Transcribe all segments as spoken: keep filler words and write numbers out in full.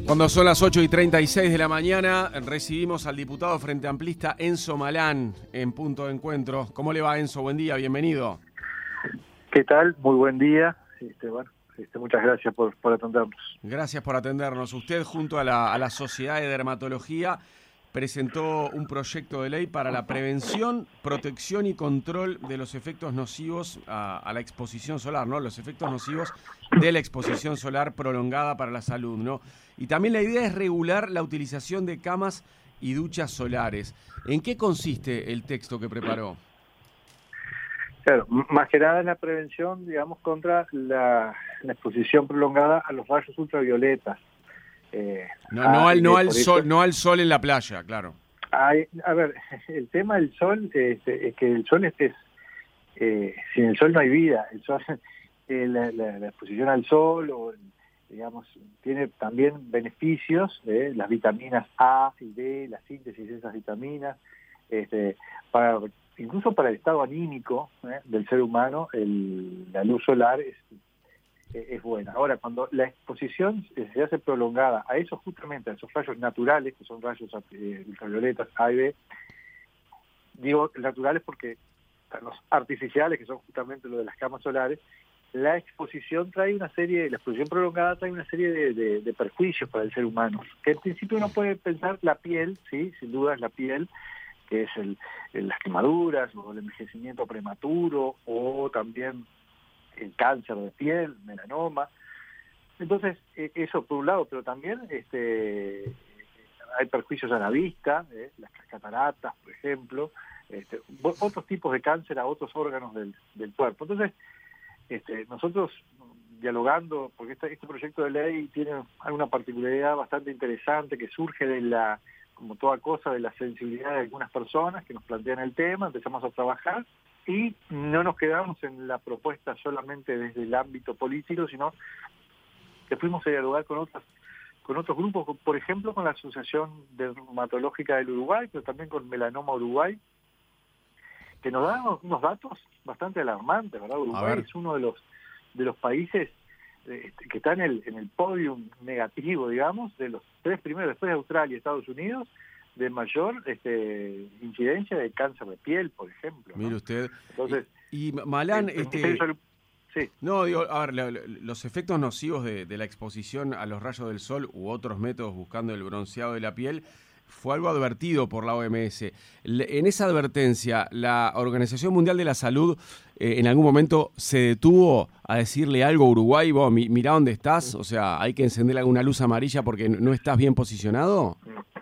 Cuando son las ocho y treinta y seis de la mañana, recibimos al diputado Frente Amplista Enzo Malán en Punto de Encuentro. ¿Cómo le va, Enzo? Buen día, bienvenido. ¿Qué tal? Muy buen día. Este, bueno, este, muchas gracias por, por atendernos. Gracias por atendernos. Usted, junto a la, a la Sociedad de Dermatología, presentó un proyecto de ley para la prevención, protección y control de los efectos nocivos a, a la exposición solar, ¿no? Los efectos nocivos de la exposición solar prolongada para la salud, ¿no? Y también la idea es regular la utilización de camas y duchas solares. ¿En qué consiste el texto que preparó? Claro, más que nada es la prevención, digamos, contra la, la exposición prolongada a los rayos ultravioletas. Eh, no, no, al, no, al sol, eso, no al sol en la playa, claro. Hay, a ver, el tema del sol este, es que el sol es, es eh, sin el sol no hay vida. El sol, eh, la, la, la exposición al sol, o, digamos, tiene también beneficios, eh, las vitaminas A y D, la síntesis de esas vitaminas, este, para incluso para el estado anímico eh, del ser humano, el, la luz solar es, es buena. Ahora, cuando la exposición se hace prolongada a esos justamente, a esos rayos naturales, que son rayos eh, ultravioletas A y B, digo naturales porque los artificiales, que son justamente lo de las camas solares, la exposición trae una serie, la exposición prolongada trae una serie de, de, de perjuicios para el ser humano, que en principio uno puede pensar la piel, sí, sin duda es la piel, que es el, el, las quemaduras, o el envejecimiento prematuro, o también el cáncer de piel, melanoma. Entonces, eso por un lado, pero también este, hay perjuicios a la vista, ¿eh? Las cataratas, por ejemplo, este, otros tipos de cáncer a otros órganos del, del cuerpo. Entonces, este, nosotros dialogando, porque este, este proyecto de ley tiene una particularidad bastante interesante que surge de la, como toda cosa, de la sensibilidad de algunas personas que nos plantean el tema, empezamos a trabajar y no nos quedamos en la propuesta solamente desde el ámbito político, sino que fuimos a dialogar con otras, con otros grupos, por ejemplo con la Asociación Dermatológica del Uruguay, pero también con Melanoma Uruguay, que nos dan unos datos bastante alarmantes, ¿verdad? Uruguay es uno de los de los países eh, que está en el en el podium negativo, digamos, de los tres primeros, después de Australia y Estados Unidos, de mayor este, incidencia de cáncer de piel, por ejemplo, ¿no? Mire usted. Entonces, y, y Malán, el, este, el sí. no, digo, a ver, la, la, los efectos nocivos de, de la exposición a los rayos del sol u otros métodos buscando el bronceado de la piel fue algo advertido por la O M S. Le, en esa advertencia, la Organización Mundial de la Salud eh, en algún momento se detuvo a decirle algo a Uruguay, vos mi, mirá dónde estás, o sea, hay que encender alguna luz amarilla porque no estás bien posicionado.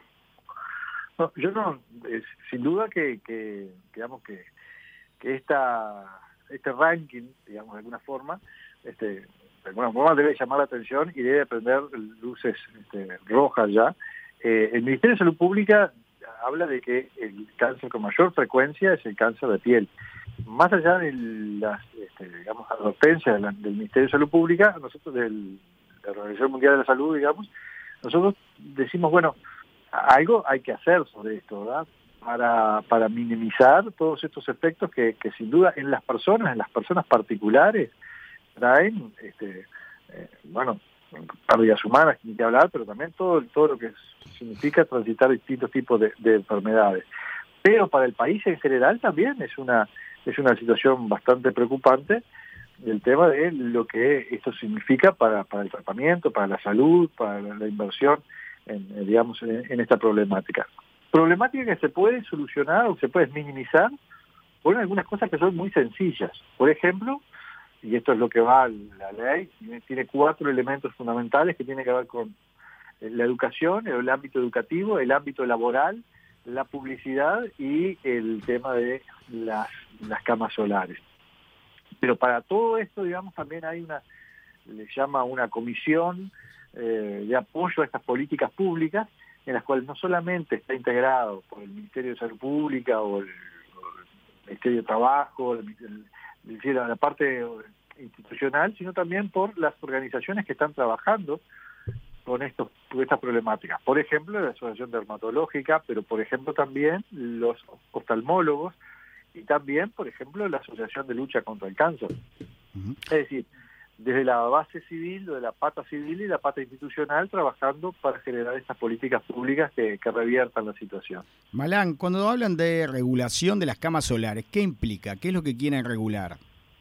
No, yo no, es, sin duda que, que digamos que, que esta, este ranking, digamos de alguna forma, este, de alguna forma debe llamar la atención y debe prender luces este, rojas ya. Eh, el Ministerio de Salud Pública habla de que el cáncer con mayor frecuencia es el cáncer de piel. Más allá de las, este, digamos, advertencias de la, del Ministerio de Salud Pública, nosotros del, de la Organización Mundial de la Salud, digamos, nosotros decimos, bueno, algo hay que hacer sobre esto, ¿verdad? Para, para minimizar todos estos efectos que, que sin duda en las personas, en las personas particulares, traen, este, eh, bueno, pérdidas humanas, ni que hablar, pero también todo, todo lo que significa transitar distintos tipos de, de enfermedades. Pero para el país en general también es una, es una situación bastante preocupante del tema de lo que esto significa para, para el tratamiento, para la salud, para la, la inversión en, digamos, en, en esta problemática. Problemática que se puede solucionar o se puede minimizar con algunas cosas que son muy sencillas. Por ejemplo, y esto es lo que va a la ley, tiene cuatro elementos fundamentales que tienen que ver con la educación, el ámbito educativo, el ámbito laboral, la publicidad y el tema de las, las camas solares. Pero para todo esto, digamos, también hay una, le llama una comisión eh, de apoyo a estas políticas públicas, en las cuales no solamente está integrado por el Ministerio de Salud Pública o el, o el Ministerio de Trabajo, el, el, el, la parte institucional, sino también por las organizaciones que están trabajando con, estos, con estas problemáticas. Por ejemplo, la Asociación Dermatológica, pero por ejemplo también los oftalmólogos y también, por ejemplo, la Asociación de Lucha contra el Cáncer. Uh-huh. Es decir, desde la base civil, de la pata civil y la pata institucional, trabajando para generar estas políticas públicas que, que reviertan la situación. Malán, cuando hablan de regulación de las camas solares, ¿qué implica? ¿Qué es lo que quieren regular?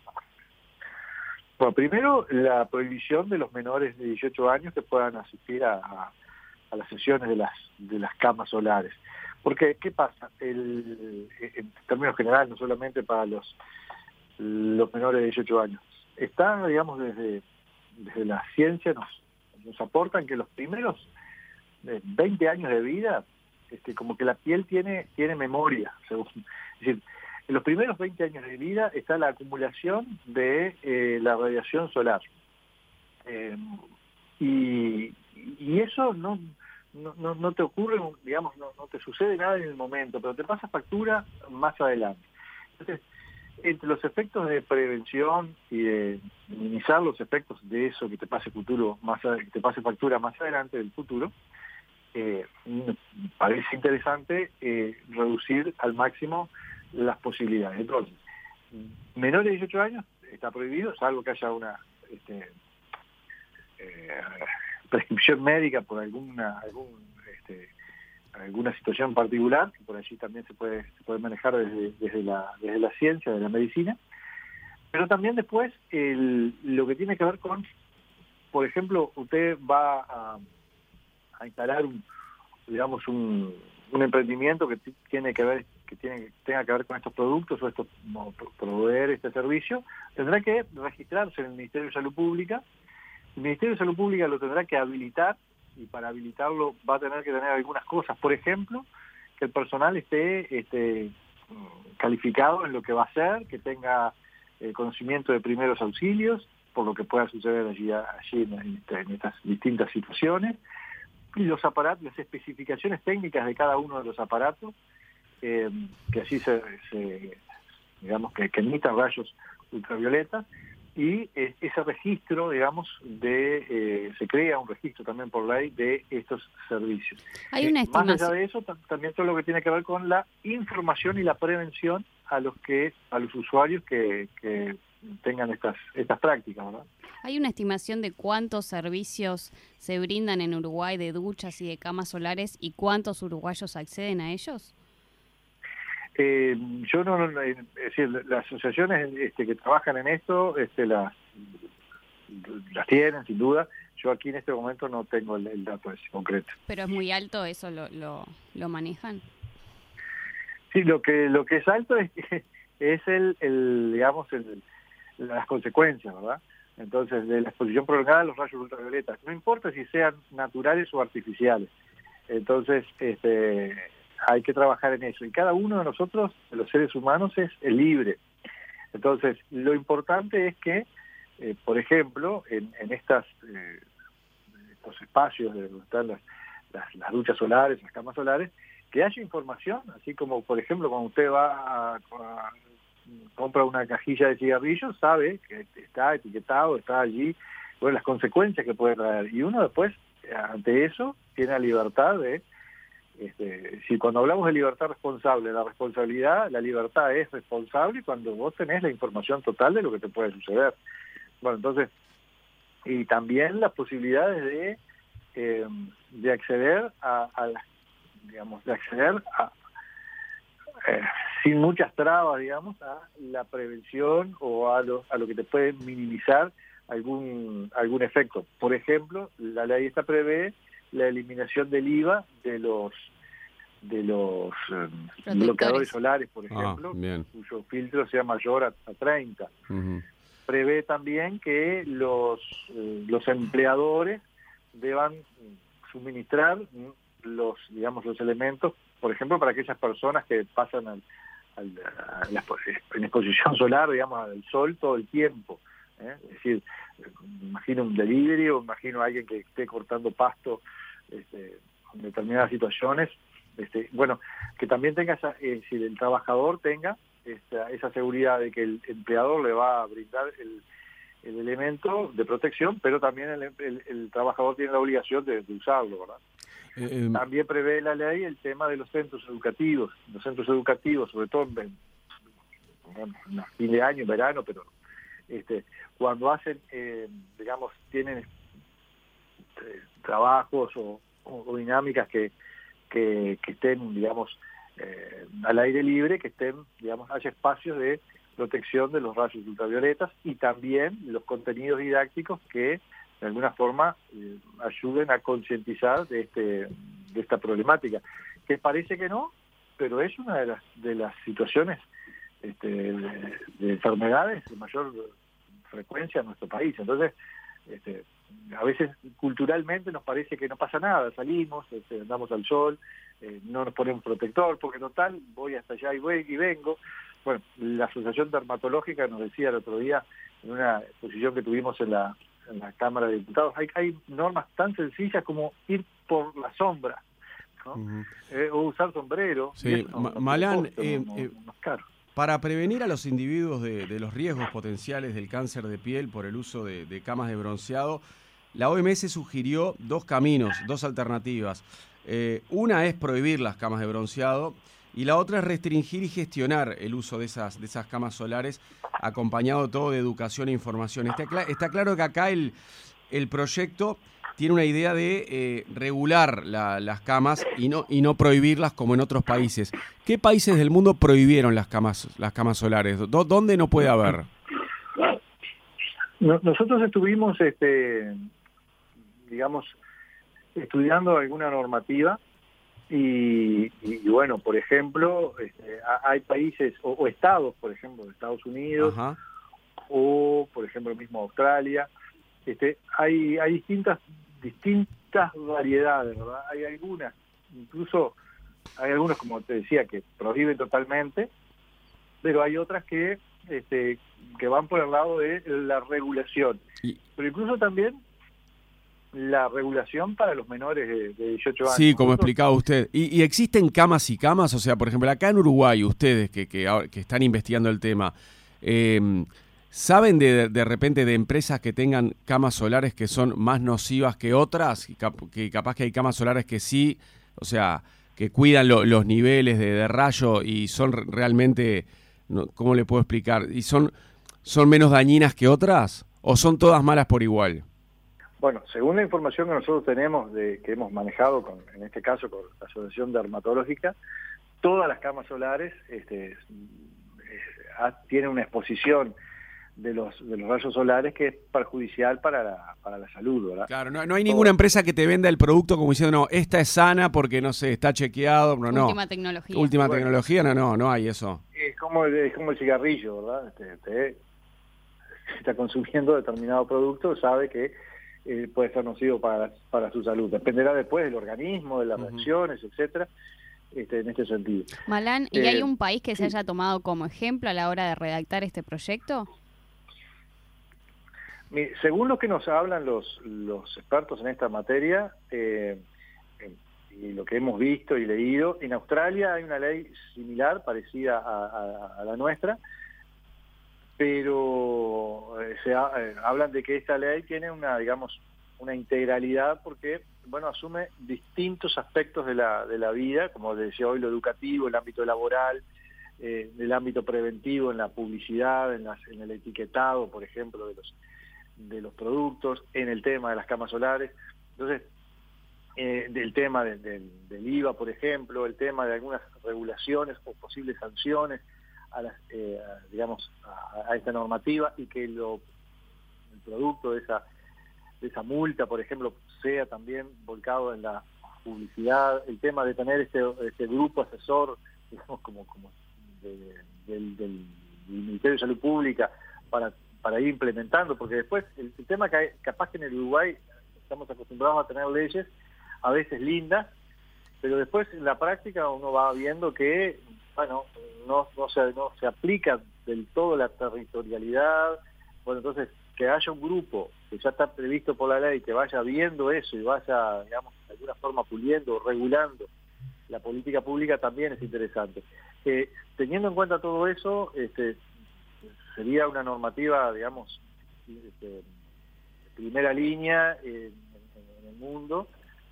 Bueno, primero, la prohibición de los menores de dieciocho años que puedan asistir a, a, a las sesiones de las, de las camas solares. Porque, ¿qué pasa? El, en términos generales, no solamente para los, los menores de dieciocho años, está, digamos, desde, desde la ciencia nos, nos aportan que los primeros veinte años de vida, este, como que la piel tiene, tiene memoria. Según, es decir, en los primeros veinte años de vida está la acumulación de eh, la radiación solar. Eh, y, y eso no, no, no, no te ocurre, digamos, no, no te sucede nada en el momento, pero te pasa factura más adelante. Entonces, entre los efectos de prevención y de minimizar los efectos de eso que te pase futuro más que te pase factura más adelante del futuro, eh, parece interesante eh, reducir al máximo las posibilidades. Entonces, menores de dieciocho años está prohibido, salvo que haya una este, eh, prescripción médica por alguna algún este, alguna situación particular, que por allí también se puede, se puede manejar desde, desde, la, desde la ciencia, de la medicina, pero también después el, lo que tiene que ver con, por ejemplo, usted va a, a instalar un, digamos, un, un emprendimiento que tiene que ver, que tiene, tenga que ver con estos productos o estos, no, proveer este servicio, tendrá que registrarse en el Ministerio de Salud Pública. El Ministerio de Salud Pública lo tendrá que habilitar, y para habilitarlo va a tener que tener algunas cosas. Por ejemplo, que el personal esté este, calificado en lo que va a hacer, que tenga eh, conocimiento de primeros auxilios, por lo que pueda suceder allí, allí en, en estas distintas situaciones, y los aparatos, las especificaciones técnicas de cada uno de los aparatos, eh, que así se, se digamos, que, que emitan rayos ultravioletas, y eh, ese registro, digamos, de eh, se crea un registro también por ley de estos servicios. Hay una eh, estimación. Más allá de eso, también todo lo que tiene que ver con la información y la prevención a los que a los usuarios que, que tengan estas estas prácticas, ¿verdad? ¿Hay una estimación de cuántos servicios se brindan en Uruguay de duchas y de camas solares y cuántos uruguayos acceden a ellos? Eh, yo no, no, es decir, las asociaciones este, que trabajan en esto, este, las, las tienen sin duda. Yo aquí en este momento no tengo el, el dato ese concreto. Pero es muy alto, eso lo, lo, lo manejan. Sí, lo que lo que es alto es, es el, el digamos el, las consecuencias, ¿verdad? Entonces, de la exposición prolongada a los rayos ultravioletas, no importa si sean naturales o artificiales. Entonces, este hay que trabajar en eso. Y cada uno de nosotros, de los seres humanos, es, es libre. Entonces, lo importante es que, eh, por ejemplo, en, en estas eh, estos espacios de donde están las, las, las duchas solares, las camas solares, que haya información, así como, por ejemplo, cuando usted va a, a compra una cajilla de cigarrillos, sabe que está etiquetado, está allí, bueno, las consecuencias que puede traer. Y uno después, ante eso, tiene la libertad de Este, si cuando hablamos de libertad responsable, la responsabilidad, la libertad es responsable cuando vos tenés la información total de lo que te puede suceder. Bueno, entonces, y también las posibilidades de, eh, de acceder a, a, digamos, de acceder a, eh, sin muchas trabas, digamos, a la prevención o a lo, a lo que te puede minimizar algún, algún efecto. Por ejemplo, la ley esta prevé la eliminación del I V A de los de los eh, bloqueadores solares, por ejemplo, ah, cuyo filtro sea mayor a, a treinta. Uh-huh. Prevé también que los eh, los empleadores deban suministrar los digamos los elementos, por ejemplo, para aquellas personas que pasan al, al, a la, en exposición solar, digamos, al sol todo el tiempo. ¿eh? Es decir, imagino un delivery o imagino a alguien que esté cortando pasto este, en determinadas situaciones, este, bueno, que también tenga esa, eh, si el trabajador tenga esta, esa seguridad de que el empleador le va a brindar el, el elemento de protección, pero también el, el, el trabajador tiene la obligación de, de usarlo, ¿verdad? Eh, eh, también prevé la ley el tema de los centros educativos, los centros educativos, sobre todo en, bueno, en fin de año, en verano, pero este, cuando hacen, eh, digamos, tienen eh, trabajos o, o, o dinámicas que, que, que estén, digamos, eh, al aire libre, que estén, digamos, haya espacios de protección de los rayos ultravioletas y también los contenidos didácticos que de alguna forma eh, ayuden a concientizar de, este, de esta problemática, que parece que no, pero es una de las, de las situaciones este, de, de enfermedades de mayor frecuencia en nuestro país. Entonces, este, a veces culturalmente nos parece que no pasa nada, salimos, este, andamos al sol, eh, no nos ponemos protector, porque total, voy hasta allá y, voy, y vengo. Bueno, la Asociación Dermatológica nos decía el otro día, en una exposición que tuvimos en la, en la Cámara de Diputados, hay, hay normas tan sencillas como ir por la sombra, ¿no? Uh-huh. eh, o usar sombrero. Sí, no, no, Malán, costo, eh, no, eh, no es caro. Para prevenir a los individuos de, de los riesgos potenciales del cáncer de piel por el uso de, de camas de bronceado, la O M S sugirió dos caminos, dos alternativas. Eh, una es prohibir las camas de bronceado y la otra es restringir y gestionar el uso de esas, de esas camas solares, acompañado todo de educación e información. Está, cl- está claro que acá el, el proyecto tiene una idea de eh, regular la, las camas y no, y no prohibirlas como en otros países. ¿Qué países del mundo prohibieron las camas, las camas solares? ¿Dó- ¿Dónde no puede haber? Nosotros estuvimos, este, digamos, estudiando alguna normativa y, y, y bueno, por ejemplo, este, hay países o, o estados, por ejemplo, de Estados Unidos, Ajá. o por ejemplo mismo Australia, este, hay, hay distintas distintas variedades, ¿verdad? Hay algunas, incluso hay algunas, como te decía, que prohíben totalmente, pero hay otras que este, que van por el lado de la regulación. Pero incluso también la regulación para los menores de, de dieciocho años. Sí, como Nosotros... explicaba usted. ¿Y, ¿Y existen camas y camas? O sea, por ejemplo, acá en Uruguay, ustedes que, que, que están investigando el tema, eh, ¿saben de, de repente de empresas que tengan camas solares que son más nocivas que otras? Que capaz que hay camas solares que sí, o sea, que cuidan lo, los niveles de, de rayo y son realmente, no, ¿cómo le puedo explicar? ¿Y son, son menos dañinas que otras? ¿O son todas malas por igual? Bueno, según la información que nosotros tenemos, de que hemos manejado, con, en este caso con la Asociación Dermatológica, todas las camas solares este, eh, tienen una exposición de los de los rayos solares que es perjudicial para la, para la salud, ¿verdad? Claro, no, no hay ninguna empresa que te venda el producto como diciendo, no, esta es sana porque, no sé, está chequeado, no, no. Última tecnología. Última bueno, tecnología, no, no, no hay eso. Es como, es como el cigarrillo, ¿verdad? Este, te, si está consumiendo determinado producto, sabe que eh, puede ser nocivo para, para su salud. Dependerá después del organismo, de las uh-huh. reacciones, etcétera. Este, en este sentido. Malán, ¿y eh, hay un país que sí. se haya tomado como ejemplo a la hora de redactar este proyecto? Según lo que nos hablan los, los expertos en esta materia, eh, y lo que hemos visto y leído, en Australia hay una ley similar, parecida a, a, a la nuestra, pero eh, se ha, eh, hablan de que esta ley tiene una, digamos, una integralidad porque, bueno, asume distintos aspectos de la, de la vida, como decía hoy, lo educativo, el ámbito laboral, eh, el ámbito preventivo, en la publicidad, en, las, en el etiquetado, por ejemplo, de los de los productos, en el tema de las camas solares. Entonces, eh, del tema de, de, del I V A, por ejemplo, el tema de algunas regulaciones o posibles sanciones a las, eh, a, digamos, a, a esta normativa, y que lo, el producto de esa, de esa multa, por ejemplo, sea también volcado en la publicidad, el tema de tener este, este grupo asesor, digamos, como, como de, de, del, del Ministerio de Salud Pública, para para ir implementando, porque después el, el tema que capaz que en el Uruguay estamos acostumbrados a tener leyes a veces lindas, pero después en la práctica uno va viendo que, bueno, no, no, se, no se aplica del todo la territorialidad. Bueno, entonces que haya un grupo que ya está previsto por la ley, que vaya viendo eso y vaya, digamos, de alguna forma puliendo, regulando la política pública, también es interesante. Eh, teniendo en cuenta todo eso, este sería una normativa, digamos, de primera línea en, en el mundo,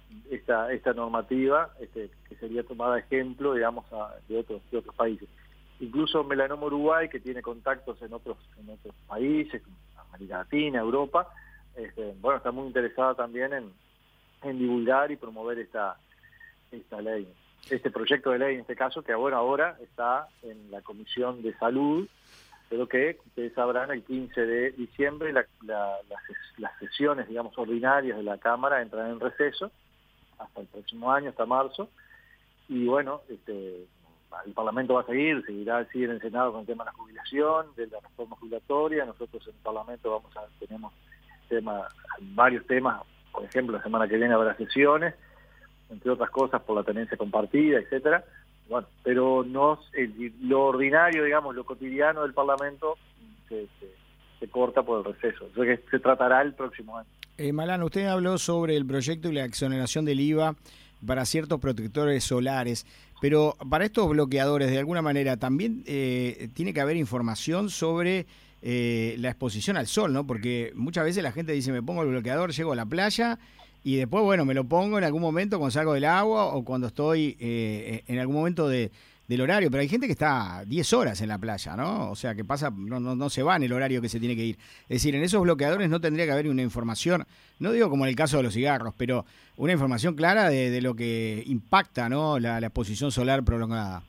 esta esta normativa este, que sería tomada ejemplo, digamos, a, de, otros, de otros países. incluso Melanoma Uruguay, que tiene contactos en otros, en otros países, América Latina, Europa, este, bueno, está muy interesada también en, en divulgar y promover esta, esta ley, este proyecto de ley en este caso, que bueno, ahora está en la Comisión de Salud, pero que ustedes sabrán el quince de diciembre la, la, las, las sesiones, digamos, ordinarias de la Cámara entran en receso hasta el próximo año, hasta marzo, y bueno, este, el Parlamento va a seguir, seguirá sigue en el Senado con el tema de la jubilación, de la reforma jubilatoria. Nosotros en el Parlamento vamos a tenemos tema, varios temas, por ejemplo, la semana que viene habrá sesiones, entre otras cosas por la tenencia compartida, etcétera. Bueno, pero no el, lo ordinario, digamos, lo cotidiano del Parlamento se, se, se corta por el receso. Eso que se tratará el próximo año. Eh, Malán, usted habló sobre el proyecto y la exoneración del I V A para ciertos protectores solares, pero para estos bloqueadores, de alguna manera, también eh, tiene que haber información sobre eh, la exposición al sol, ¿no? Porque muchas veces la gente dice, me pongo el bloqueador, llego a la playa y después, bueno, me lo pongo en algún momento cuando salgo del agua o cuando estoy eh, en algún momento de, del horario, pero hay gente que está diez horas en la playa, ¿no? O sea, que pasa, no, no, no se va en el horario que se tiene que ir. Es decir, en esos bloqueadores no tendría que haber una información, no digo como en el caso de los cigarros, pero una información clara de, de lo que impacta, ¿no? La, la exposición solar prolongada.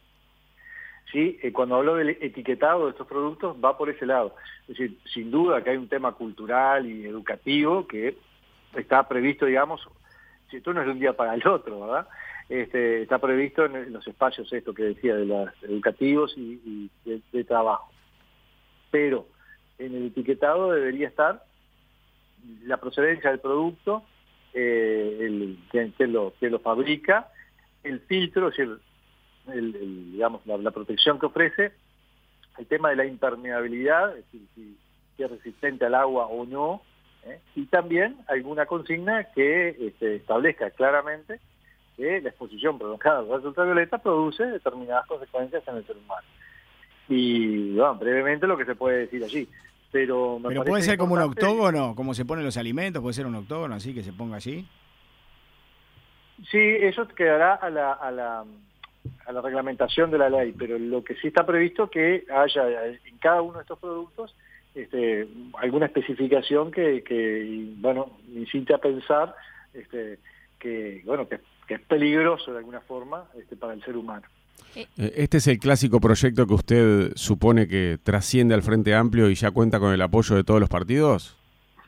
Sí, eh, cuando hablo del etiquetado de estos productos va por ese lado. Es decir, sin duda que hay un tema cultural y educativo que está previsto, digamos, si esto no es de un día para el otro, ¿verdad? Este, está previsto en los espacios, esto que decía, de los educativos y, y de, de trabajo. Pero en el etiquetado debería estar la procedencia del producto, eh, el, quién, quién lo, quién lo fabrica, el filtro, es decir, el, el, digamos, la, la protección que ofrece, el tema de la impermeabilidad, es decir, si, si es resistente al agua o no, ¿eh? Y también alguna consigna que este, establezca claramente que la exposición prolongada al rayo ultravioleta produce determinadas consecuencias en el ser humano. Y bueno, brevemente lo que se puede decir allí. Pero, me Pero puede ser como un importante... octógono, como se ponen los alimentos, puede ser un octógono así que se ponga allí. Sí, eso quedará a la, a la a la reglamentación de la ley, pero lo que sí está previsto que haya en cada uno de estos productos este, alguna especificación que, que bueno, incite a pensar este, que bueno que, que es peligroso de alguna forma este, para el ser humano. ¿Este es el clásico proyecto que usted supone que trasciende al Frente Amplio y ya cuenta con el apoyo de todos los partidos?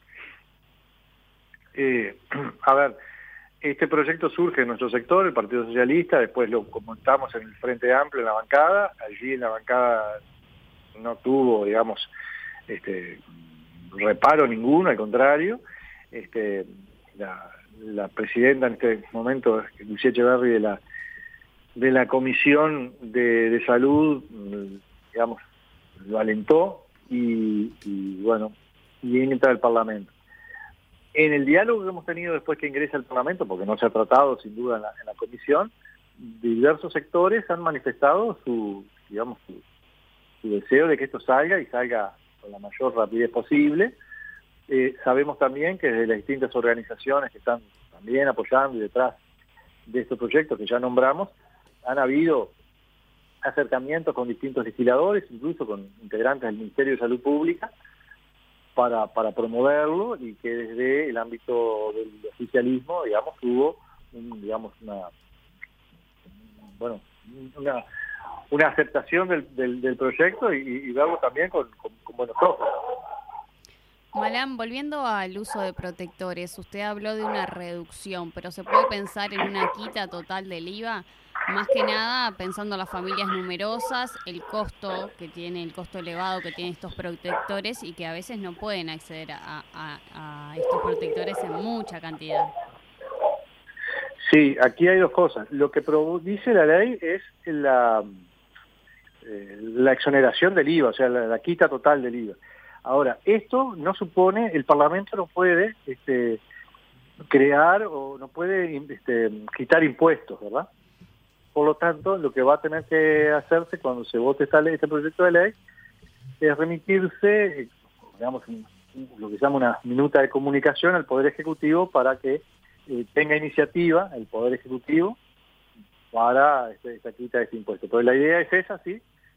Eh, a ver, este proyecto surge en nuestro sector, el Partido Socialista, después lo comentamos en el Frente Amplio, en la bancada. Allí en la bancada no tuvo, digamos, este, reparo ninguno, al contrario. Este, la, la presidenta en este momento, Lucía Echeverri, de la de la Comisión de, de Salud, digamos, lo alentó y, y bueno, y entra al Parlamento. En el diálogo que hemos tenido después que ingresa al Parlamento, porque no se ha tratado sin duda en la, en la comisión, diversos sectores han manifestado su, digamos, su, su deseo de que esto salga y salga con la mayor rapidez posible. Eh, sabemos también que desde las distintas organizaciones que están también apoyando y detrás de estos proyectos que ya nombramos, han habido acercamientos con distintos legisladores, incluso con integrantes del Ministerio de Salud Pública, para, para promoverlo, y que desde el ámbito del oficialismo, digamos, hubo un, digamos, una, bueno, una, una aceptación del, del, del proyecto y, y verlo también con, con, con buenos ojos. Malán, volviendo al uso de protectores, usted habló de una reducción, pero ¿se puede pensar en una quita total del I V A? Más que nada, pensando en las familias numerosas, el costo que tiene, el costo elevado que tienen estos protectores y que a veces no pueden acceder a, a, a estos protectores en mucha cantidad. Sí, aquí hay dos cosas. Lo que dice la ley es la, eh, la exoneración del I V A, o sea, la, la quita total del I V A. Ahora, esto no supone, el Parlamento no puede este, crear o no puede este, quitar impuestos, ¿verdad? Por lo tanto, lo que va a tener que hacerse cuando se vote esta ley, este proyecto de ley es remitirse, digamos, lo que se llama una minuta de comunicación al Poder Ejecutivo para que eh, tenga iniciativa el Poder Ejecutivo para este, esta quita de este impuesto. Pero la idea es esa, sí,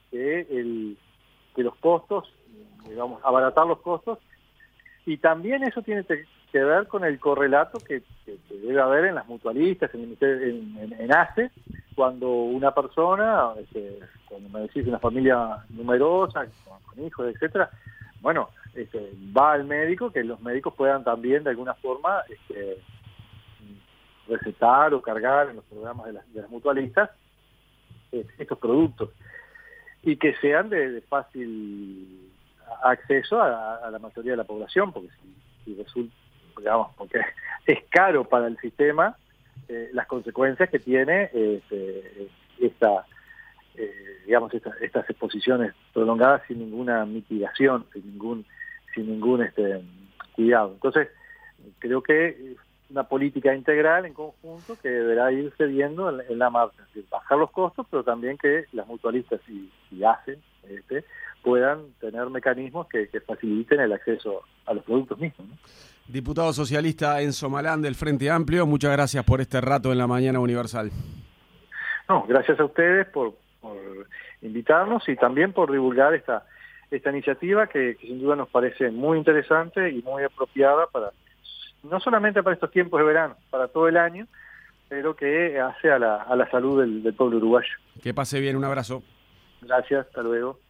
que, el, que los costos, digamos, abaratar los costos, y también eso tiene que ver con el correlato que, que, que debe haber en las mutualistas, en, en, en, en A C E, cuando una persona, este, como me decís, una familia numerosa, con, con hijos, etcétera, bueno, este, va al médico, que los médicos puedan también de alguna forma este, recetar o cargar en los programas de las, de las mutualistas eh, estos productos, y que sean de, de fácil acceso a, a la mayoría de la población, porque si, si resulta, digamos, porque es caro para el sistema eh, las consecuencias que tiene eh, esta, eh, digamos, esta, estas exposiciones prolongadas sin ninguna mitigación, sin ningún, sin ningún este, cuidado. Entonces, creo que una política integral en conjunto que deberá irse viendo en, en la marcha, es decir, bajar los costos, pero también que las mutualistas y, y hacen este, puedan tener mecanismos que, que faciliten el acceso a los productos mismos, ¿no? Diputado socialista Enzo Malán del Frente Amplio, muchas gracias por este rato en la Mañana Universal. No, gracias a ustedes por, por invitarnos y también por divulgar esta, esta iniciativa que, que sin duda nos parece muy interesante y muy apropiada para, no solamente para estos tiempos de verano, para todo el año, pero que hace a la, a la salud del, del pueblo uruguayo. Que pase bien, un abrazo. Gracias, hasta luego.